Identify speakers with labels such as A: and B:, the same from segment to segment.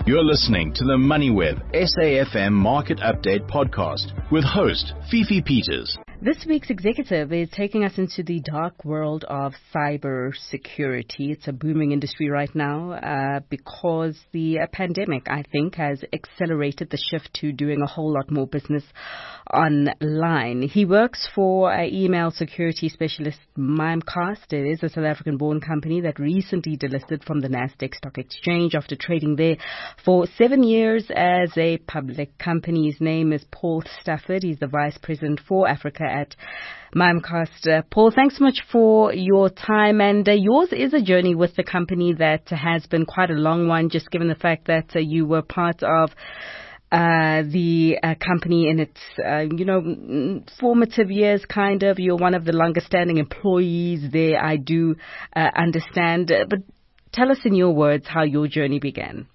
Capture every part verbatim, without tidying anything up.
A: You're listening to the MoneyWeb S A F M Market Update podcast with host Fifi Peters.
B: This week's executive is taking us into the dark world of cyber security. It's a booming industry right now uh, because the uh, pandemic, I think, has accelerated the shift to doing a whole lot more business online. He works for uh, email security specialist Mimecast. It is a South African-born company that recently delisted from the Nasdaq Stock Exchange after trading there for seven years as a public company. His name is Paul Stafford. He's the Vice President for Africa at Mimecast. Uh, Paul, thanks so much for your time. And uh, yours is a journey with the company that has been quite a long one, just given the fact that uh, you were part of uh, the uh, company in its, uh, you know, formative years, kind of. You're one of the longest standing employees there, I do uh, understand. Uh, but tell us in your words how your journey began.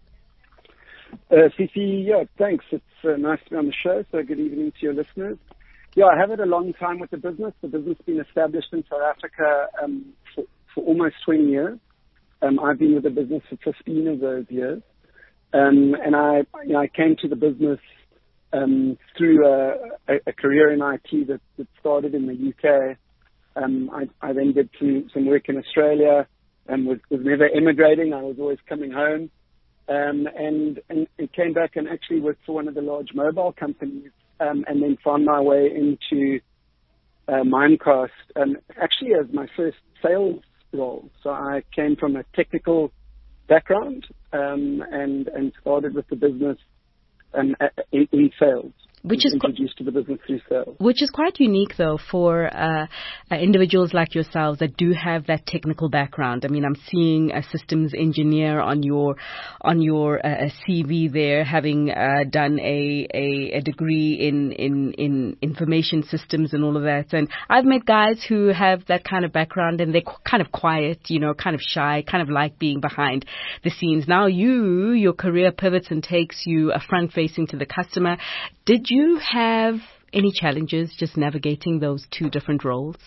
C: Uh, Fifi, yeah, thanks. It's uh, nice to be on the show, so good evening to your listeners. Yeah, I have had a long time with the business. The business has been established in South Africa um, for, for almost twenty years. Um, I've been with the business for fifteen of those years. Um, and I, you know, I came to the business um, through a, a, a career in I T that, that started in the U K. Um, I, I then did some, some work in Australia and was, was never emigrating. I was always coming home. Um, and, and it came back and actually worked for one of the large mobile companies. Um, and then found my way into uh, Mimecast, um, actually as my first sales role. So I came from a technical background um, and and started with the business um, in, in sales. Which is introduced to the business through sales.
B: Which is quite unique, though, for uh, uh, individuals like yourselves that do have that technical background. I mean, I'm seeing a systems engineer on your on your uh, C V there, having uh, done a, a, a degree in, in, in information systems and all of that. And I've met guys who have that kind of background, and they're kind of quiet, you know, kind of shy, kind of like being behind the scenes. Now you, your career pivots and takes you uh, front-facing to the customer. Did you have any challenges just navigating those two different roles?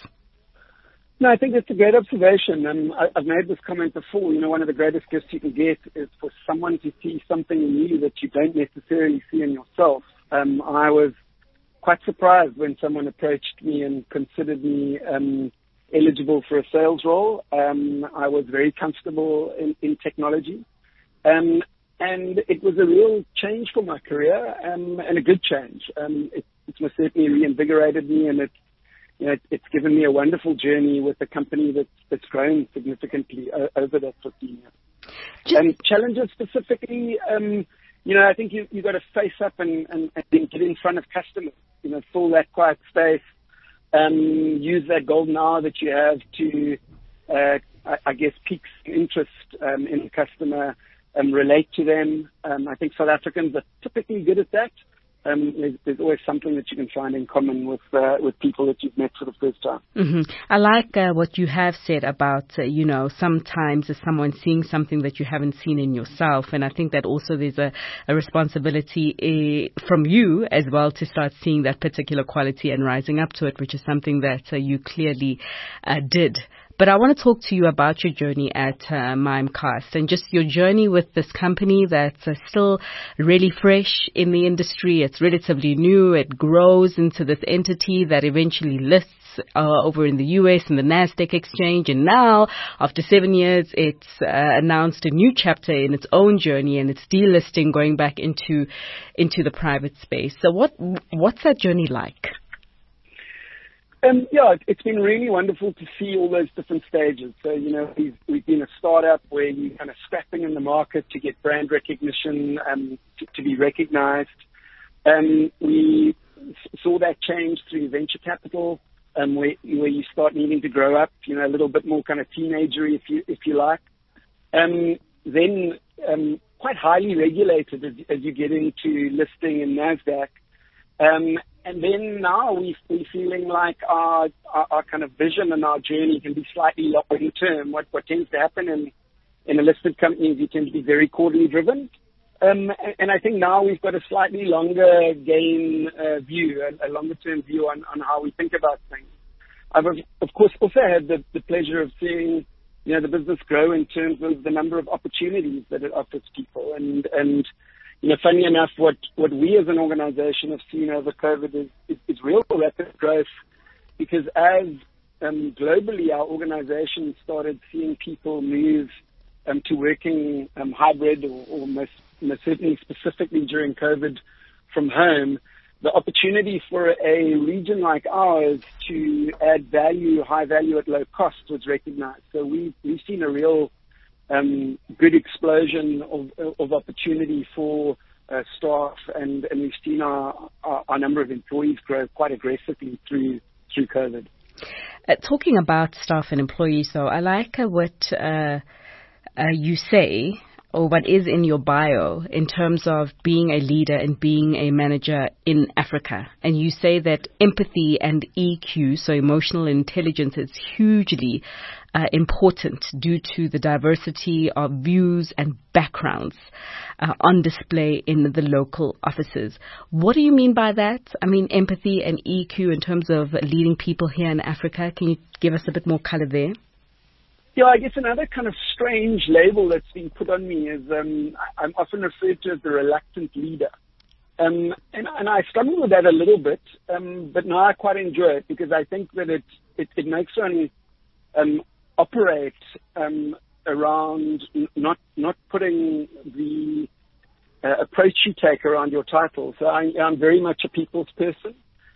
C: No, I think it's a great observation. Um, I, I've made this comment before. You know, one of the greatest gifts you can get is for someone to see something in you that you don't necessarily see in yourself. Um, I was quite surprised when someone approached me and considered me um, eligible for a sales role. Um, I was very comfortable in, in technology. Um, And it was a real change for my career, um, and a good change. Um, it, it's most certainly reinvigorated me, and it, you know, it, it's given me a wonderful journey with a company that's, that's grown significantly o- over that fifteen years. And challenges specifically, um, you know, I think you, you've got to face up and, and, and get in front of customers, you know, fill that quiet space, um, use that golden hour that you have to, uh, I, I guess, pique interest um, in the customer, Um, relate to them. Um, I think South Africans are typically good at that. Um, there's, there's always something that you can find in common with uh, with people that you've met for the first time.
B: Mm-hmm. I like uh, what you have said about, uh, you know, sometimes is someone seeing something that you haven't seen in yourself. And I think that also there's a, a responsibility uh, from you as well to start seeing that particular quality and rising up to it, which is something that uh, you clearly uh, did. But I want to talk to you about your journey at uh, Mimecast and just your journey with this company that's uh, still really fresh in the industry. It's relatively new. It grows into this entity that eventually lists uh, over in the U S and the Nasdaq exchange. And now, after seven years, it's uh, announced a new chapter in its own journey, and it's delisting, going back into into the private space. So what what's that journey like?
C: Um, yeah, it's been really wonderful to see all those different stages. So, you know, we've, we've been a startup where you're kind of scrapping in the market to get brand recognition, um, to, to be recognized. Um, we saw that change through venture capital, um, where, where you start needing to grow up, you know, a little bit more kind of teenagery, if you, if you like. Um, then um, quite highly regulated as, as you get into listing in Nasdaq. Um, and then now we, we're feeling like our, our, our kind of vision and our journey can be slightly long term. What, what tends to happen in, in a listed company is you tend to be very quarterly driven. Um, and, and I think now we've got a slightly longer game uh, view, a, a longer term view on, on how we think about things. I've, of course, also had the, the pleasure of seeing, you know, the business grow in terms of the number of opportunities that it offers people. now. And, and you know, funny enough, what, what we as an organization have seen over COVID is, is, is real rapid growth, because as um, globally our organization started seeing people move um, to working um, hybrid or, or most, most certainly specifically during COVID from home, the opportunity for a region like ours to add value, high value at low cost was recognized. So we, we've seen a real um, good explosion of, of opportunity for uh, staff, and, and we've seen our, our, our number of employees grow quite aggressively through through COVID.
B: Uh, talking about staff and employees, though, I like uh, what uh, uh, you say, or what is in your bio in terms of being a leader and being a manager in Africa. And you say that empathy and E Q, so emotional intelligence, is hugely uh, important due to the diversity of views and backgrounds uh, on display in the local offices. What do you mean by that? I mean, empathy and E Q in terms of leading people here in Africa. Can you give us a bit more color there?
C: Yeah, I guess another kind of strange label that's been put on me is um, I'm often referred to as the reluctant leader. Um, and, and I struggle with that a little bit, um, but now I quite enjoy it, because I think that it, it, it makes one um, operate um, around not not putting the uh, approach you take around your title. So I, I'm very much a people's person.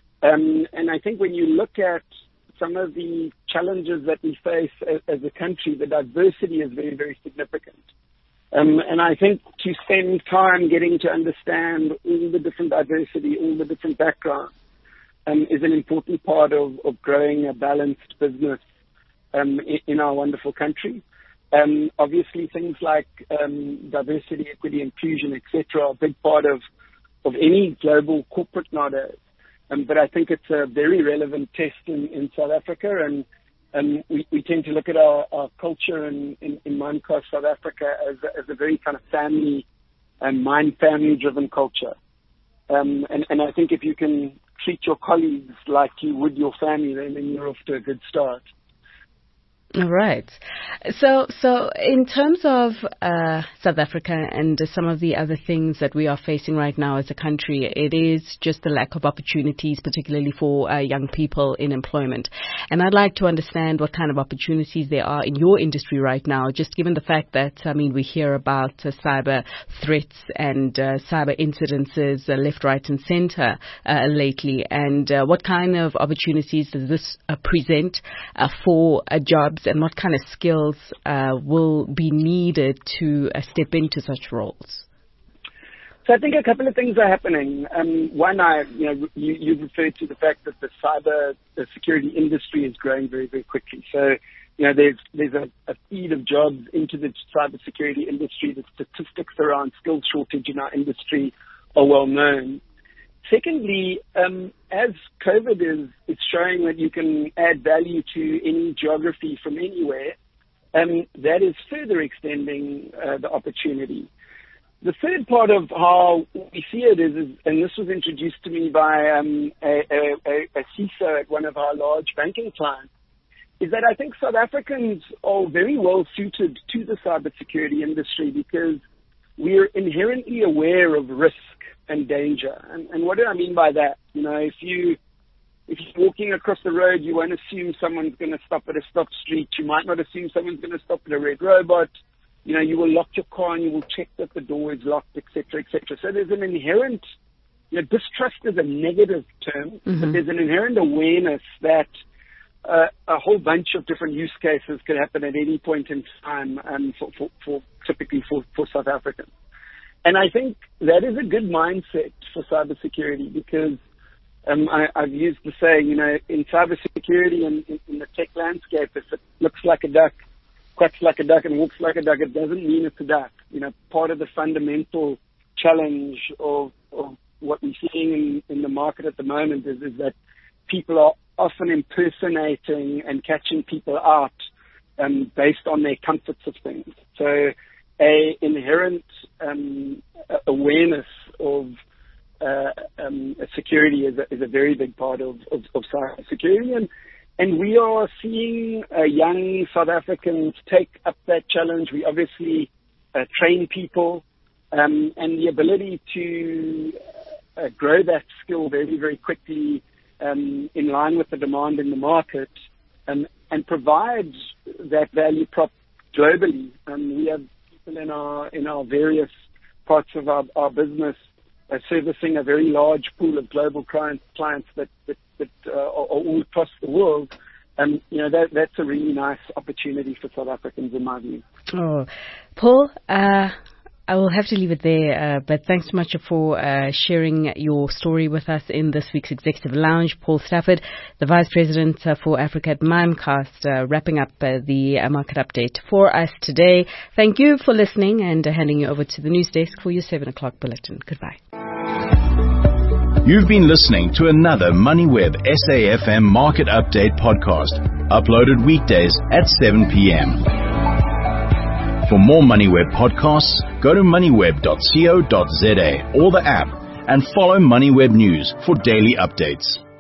C: Um, and I think when you look at some of the challenges that we face as, as a country, the diversity is very, very significant. Um, and I think to spend time getting to understand all the different diversity, all the different backgrounds, um, is an important part of, of growing a balanced business um, in, in our wonderful country. Um, obviously, things like um, diversity, equity, inclusion, et cetera, are a big part of, of any global corporate nowadays. Um, but I think it's a very relevant test in, in South Africa, and um, we, we tend to look at our, our culture in, in, in Mimecast South Africa as a, as a very kind of family and mind family-driven culture. Um, and, and I think if you can treat your colleagues like you would your family, then, then you're off to a good start.
B: All right. So, so in terms of uh, South Africa and some of the other things that we are facing right now as a country, it is just the lack of opportunities, particularly for uh, young people in employment. And I'd like to understand what kind of opportunities there are in your industry right now, just given the fact that, I mean, we hear about uh, cyber threats and uh, cyber incidences uh, left, right and center uh, lately. And uh, what kind of opportunities does this uh, present uh, for uh, jobs? And what kind of skills uh, will be needed to uh, step into such roles?
C: So I think a couple of things are happening. Um, one, I, you know, you, you referred to the fact that the cyber the security industry is growing very, very quickly. So, you know, there's there's a, a feed of jobs into the cyber security industry. The statistics around skills shortage in our industry are well known. Secondly, um, as COVID is, is showing that you can add value to any geography from anywhere, um, that is further extending uh, the opportunity. The third part of how we see it is, is and this was introduced to me by um, a, a, a C I S O at one of our large banking clients, is that I think South Africans are very well suited to the cybersecurity industry because we're inherently aware of risk and danger. And, and what do I mean by that? You know, if you if you're walking across the road, you won't assume someone's going to stop at a stop street. You might not assume someone's going to stop at a red robot. You know, you will lock your car and you will check that the door is locked, et cetera, et cetera. So there's an inherent, you know, distrust is a negative term, mm-hmm. but there's an inherent awareness that uh, a whole bunch of different use cases could happen at any point in time, um, for, for, for typically for, for South Africans. And I think that is a good mindset for cybersecurity because um, I, I've used the saying, you know, in cybersecurity and in, in the tech landscape, if it looks like a duck, quacks like a duck and walks like a duck, it doesn't mean it's a duck. You know, part of the fundamental challenge of, of what we're seeing in, in the market at the moment is, is that people are often impersonating and catching people out um, based on their comfort systems. So a inherent um, awareness of uh, um, security is a, is a very big part of, of, of cybersecurity. And, and we are seeing uh, young South Africans take up that challenge. We obviously uh, train people um, and the ability to uh, grow that skill very, very quickly um, in line with the demand in the market, um, and provide that value prop globally. Um, we have people in our in our various parts of our, our business uh, servicing a very large pool of global clients, clients that that, that uh, are, are all across the world. And, you know, that that's a really nice opportunity for South Africans, in my view.
B: Oh, Paul, uh, I will have to leave it there, uh, but thanks so much for uh, sharing your story with us in this week's Executive Lounge. Paul Stafford, the Vice President uh, for Africa at Mimecast, uh, wrapping up uh, the uh, market update for us today. Thank you for listening, and uh, handing you over to the news desk for your seven o'clock bulletin. Goodbye.
A: You've been listening to another MoneyWeb S A F M Market Update podcast, uploaded weekdays at seven p.m. For more MoneyWeb podcasts, go to moneyweb dot co dot za or the app, and follow MoneyWeb News for daily updates.